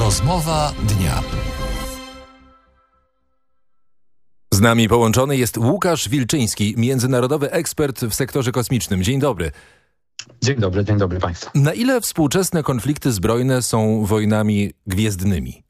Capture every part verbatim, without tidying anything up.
Rozmowa dnia. Z nami połączony jest Łukasz Wilczyński, międzynarodowy ekspert w sektorze kosmicznym. Dzień dobry. Dzień dobry, dzień dobry Państwu. Na ile współczesne konflikty zbrojne są wojnami gwiezdnymi?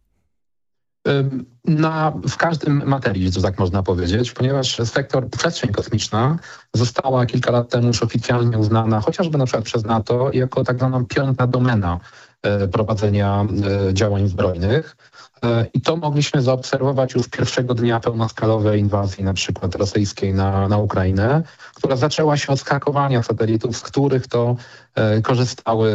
Na, w każdym materii, że tak można powiedzieć, ponieważ sektor przestrzeń kosmiczna została kilka lat temu już oficjalnie uznana, chociażby na przykład przez NATO, jako tak zwana piąta domena prowadzenia działań zbrojnych. I to mogliśmy zaobserwować już pierwszego dnia pełnoskalowej inwazji na przykład rosyjskiej na, na Ukrainę, która zaczęła się od skakowania satelitów, z których to e, korzystały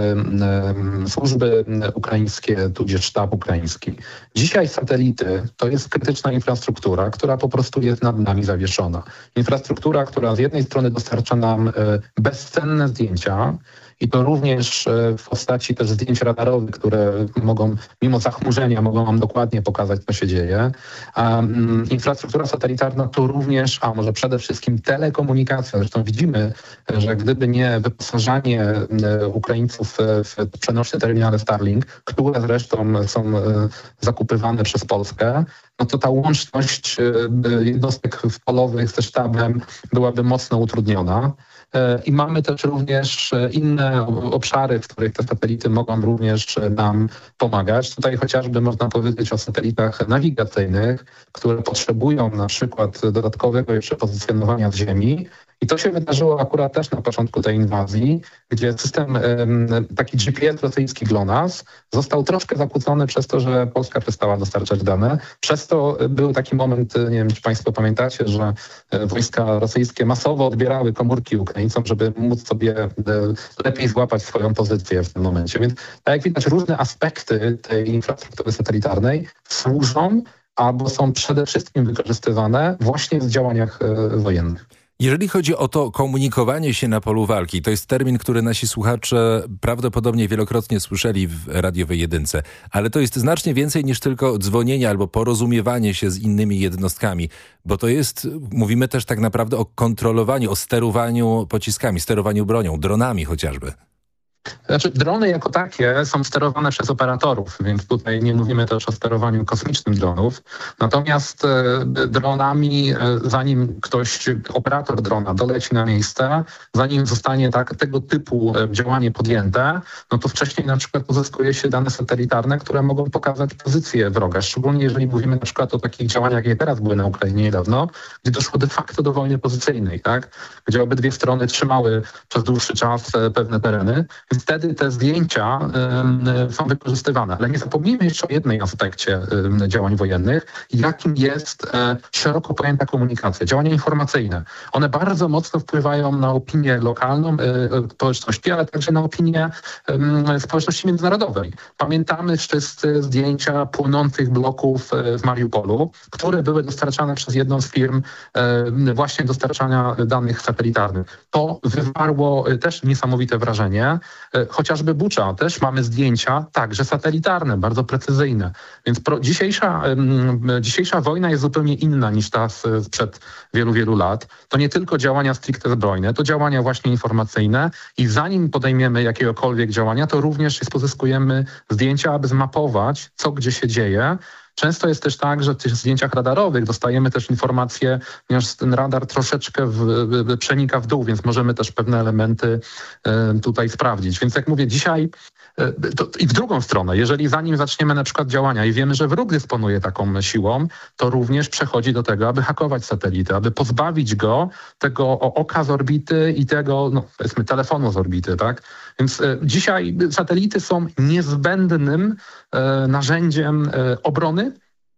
e, służby ukraińskie, tudzież sztab ukraiński. Dzisiaj satelity to jest krytyczna infrastruktura, która po prostu jest nad nami zawieszona. Infrastruktura, która z jednej strony dostarcza nam e, bezcenne zdjęcia, i to również w postaci też zdjęć radarowych, które mogą, mimo zachmurzenia, mogą nam dokładnie pokazać, co się dzieje. A um, infrastruktura satelitarna to również, a może przede wszystkim telekomunikacja. Zresztą widzimy, że gdyby nie wyposażanie Ukraińców w przenośne terminale Starlink, które zresztą są zakupywane przez Polskę, no to ta łączność jednostek polowych ze sztabem byłaby mocno utrudniona. I mamy też również inne obszary, w których te satelity mogą również nam pomagać. Tutaj chociażby można powiedzieć o satelitach nawigacyjnych, które potrzebują na przykład dodatkowego jeszcze pozycjonowania z Ziemi. I to się wydarzyło akurat też na początku tej inwazji, gdzie system taki G P S rosyjski GLONASS został troszkę zakłócony przez to, że Polska przestała dostarczać dane. Przez to był taki moment, nie wiem czy Państwo pamiętacie, że wojska rosyjskie masowo odbierały komórki Ukraińcom, żeby móc sobie lepiej złapać swoją pozycję w tym momencie. Więc tak jak widać, różne aspekty tej infrastruktury satelitarnej służą albo są przede wszystkim wykorzystywane właśnie w działaniach wojennych. Jeżeli chodzi o to komunikowanie się na polu walki, to jest termin, który nasi słuchacze prawdopodobnie wielokrotnie słyszeli w radiowej jedynce, ale to jest znacznie więcej niż tylko dzwonienie albo porozumiewanie się z innymi jednostkami, bo to jest, mówimy też tak naprawdę o kontrolowaniu, o sterowaniu pociskami, sterowaniu bronią, dronami chociażby. Znaczy, drony jako takie są sterowane przez operatorów, więc tutaj nie mówimy też o sterowaniu kosmicznym dronów. Natomiast e, dronami, e, zanim ktoś, operator drona doleci na miejsce, zanim zostanie tak, tego typu e, działanie podjęte, no to wcześniej na przykład pozyskuje się dane satelitarne, które mogą pokazać pozycję wroga. Szczególnie jeżeli mówimy na przykład o takich działaniach, jakie teraz były na Ukrainie niedawno, gdzie doszło de facto do wojny pozycyjnej, tak? Gdzie obydwie strony trzymały przez dłuższy czas e, pewne tereny. Więc wtedy te zdjęcia y, są wykorzystywane. Ale nie zapomnijmy jeszcze o jednej aspekcie y, działań wojennych, jakim jest y, szeroko pojęta komunikacja, działania informacyjne. One bardzo mocno wpływają na opinię lokalną y, społeczności, ale także na opinię y, społeczności międzynarodowej. Pamiętamy wszyscy zdjęcia płonących bloków y, w Mariupolu, które były dostarczane przez jedną z firm y, właśnie dostarczania danych satelitarnych. To wywarło y, też niesamowite wrażenie. Chociażby Bucza, też mamy zdjęcia, także satelitarne, bardzo precyzyjne. Więc pro, dzisiejsza, um, dzisiejsza wojna jest zupełnie inna niż ta sprzed wielu, wielu lat. To nie tylko działania stricte zbrojne, to działania właśnie informacyjne i zanim podejmiemy jakiegokolwiek działania, to również pozyskujemy zdjęcia, aby zmapować, co gdzie się dzieje. Często jest też tak, że w tych zdjęciach radarowych dostajemy też informacje, ponieważ ten radar troszeczkę w, w, przenika w dół, więc możemy też pewne elementy y, tutaj sprawdzić. Więc jak mówię, dzisiaj y, to, i w drugą stronę, jeżeli zanim zaczniemy na przykład działania i wiemy, że wróg dysponuje taką siłą, to również przechodzi do tego, aby hakować satelity, aby pozbawić go tego oka z orbity i tego, no powiedzmy, telefonu z orbity, tak? Więc y, dzisiaj satelity są niezbędnym y, narzędziem y, obrony.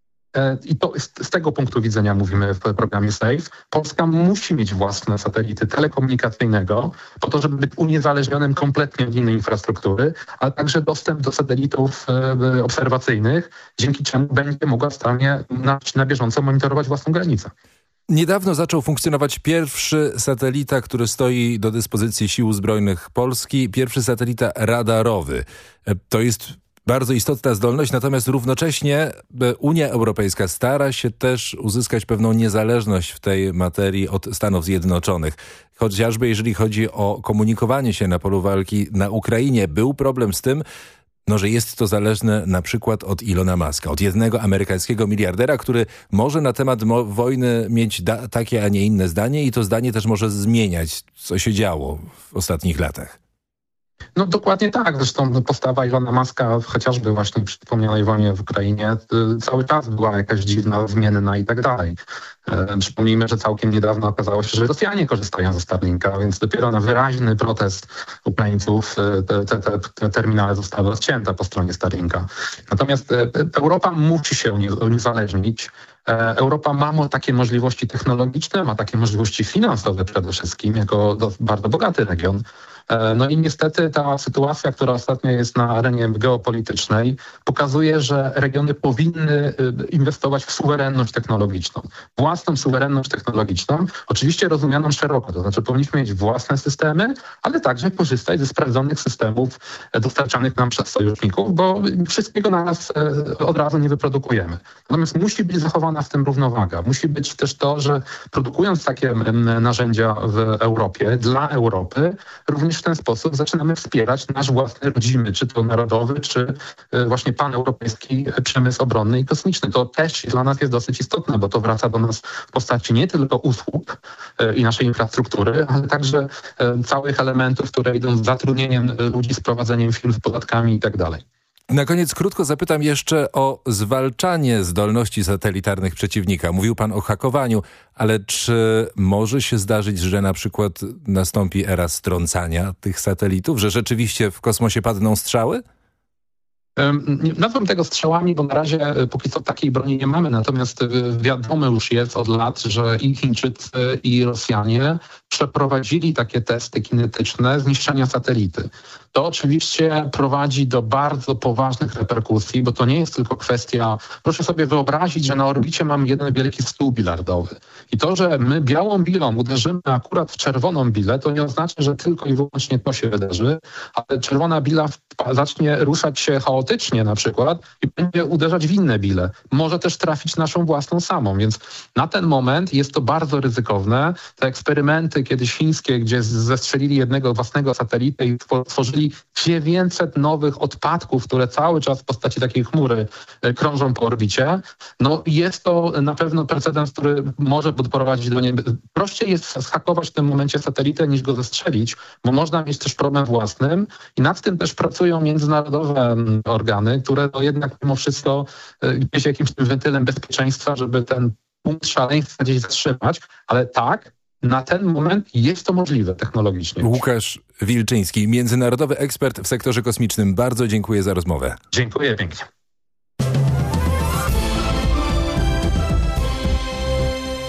I to z tego punktu widzenia mówimy w programie SAFE. Polska musi mieć własne satelity telekomunikacyjnego po to, żeby być uniezależnionym kompletnie od innej infrastruktury, ale także dostęp do satelitów obserwacyjnych, dzięki czemu będzie mogła w stanie na, na bieżąco monitorować własną granicę. Niedawno zaczął funkcjonować pierwszy satelita, który stoi do dyspozycji Sił Zbrojnych Polski, pierwszy satelita radarowy. To jest bardzo istotna zdolność, natomiast równocześnie Unia Europejska stara się też uzyskać pewną niezależność w tej materii od Stanów Zjednoczonych. Chociażby jeżeli chodzi o komunikowanie się na polu walki na Ukrainie, był problem z tym, No, że jest to zależne na przykład od Ilona Muska, od jednego amerykańskiego miliardera, który może na temat mo- wojny mieć da- takie, a nie inne zdanie i to zdanie też może zmieniać, co się działo w ostatnich latach. No dokładnie tak. Zresztą postawa Ilona Muska, chociażby właśnie przy wspomnianej wojnie w Ukrainie, cały czas była jakaś dziwna, zmienna i tak dalej. Przypomnijmy, że całkiem niedawno okazało się, że Rosjanie korzystają ze Starlinka, więc dopiero na wyraźny protest Ukraińców te, te, te, te terminale zostały odcięte po stronie Starlinka. Natomiast Europa musi się uniezależnić. Europa ma takie możliwości technologiczne, ma takie możliwości finansowe przede wszystkim, jako bardzo bogaty region. No i niestety ta sytuacja, która ostatnio jest na arenie geopolitycznej, pokazuje, że regiony powinny inwestować w suwerenność technologiczną. Własną suwerenność technologiczną, oczywiście rozumianą szeroko, to znaczy powinniśmy mieć własne systemy, ale także korzystać ze sprawdzonych systemów dostarczanych nam przez sojuszników, bo wszystkiego na nas od razu nie wyprodukujemy. Natomiast musi być zachowana w tym równowaga. Musi być też to, że produkując takie narzędzia w Europie, dla Europy, również w ten sposób zaczynamy wspierać nasz własny rodzimy, czy to narodowy, czy właśnie paneuropejski przemysł obronny i kosmiczny. To też dla nas jest dosyć istotne, bo to wraca do nas w postaci nie tylko usług i naszej infrastruktury, ale także całych elementów, które idą z zatrudnieniem ludzi, z prowadzeniem firm, z podatkami i tak dalej. Na koniec krótko zapytam jeszcze o zwalczanie zdolności satelitarnych przeciwnika. Mówił pan o hakowaniu, ale czy może się zdarzyć, że na przykład nastąpi era strącania tych satelitów, że rzeczywiście w kosmosie padną strzały? Nie nazwę tego strzałami, bo na razie póki co takiej broni nie mamy, natomiast wiadomo już jest od lat, że i Chińczycy, i Rosjanie przeprowadzili takie testy kinetyczne zniszczenia satelity. To oczywiście prowadzi do bardzo poważnych reperkusji, bo to nie jest tylko kwestia... Proszę sobie wyobrazić, że na orbicie mamy jeden wielki stół bilardowy. I to, że my białą bilą uderzymy akurat w czerwoną bilę, to nie oznacza, że tylko i wyłącznie to się wydarzy, ale czerwona bila zacznie ruszać się chaotycznie na przykład i będzie uderzać w inne bile. Może też trafić naszą własną samą, więc na ten moment jest to bardzo ryzykowne. Te eksperymenty kiedyś chińskie, gdzie zestrzelili jednego własnego satelitę i tworzyli dziewięćset nowych odpadków, które cały czas w postaci takiej chmury krążą po orbicie. No jest to na pewno precedens, który może doprowadzić do nieba. Prościej jest zhakować w tym momencie satelitę niż go zestrzelić, bo można mieć też problem własnym i nad tym też pracują międzynarodowe organy, które no jednak mimo wszystko jest jakimś tym wentylem bezpieczeństwa, żeby ten punkt szaleństwa gdzieś zatrzymać, ale tak, na ten moment jest to możliwe technologicznie. Łukasz Wilczyński, międzynarodowy ekspert w sektorze kosmicznym. Bardzo dziękuję za rozmowę. Dziękuję pięknie.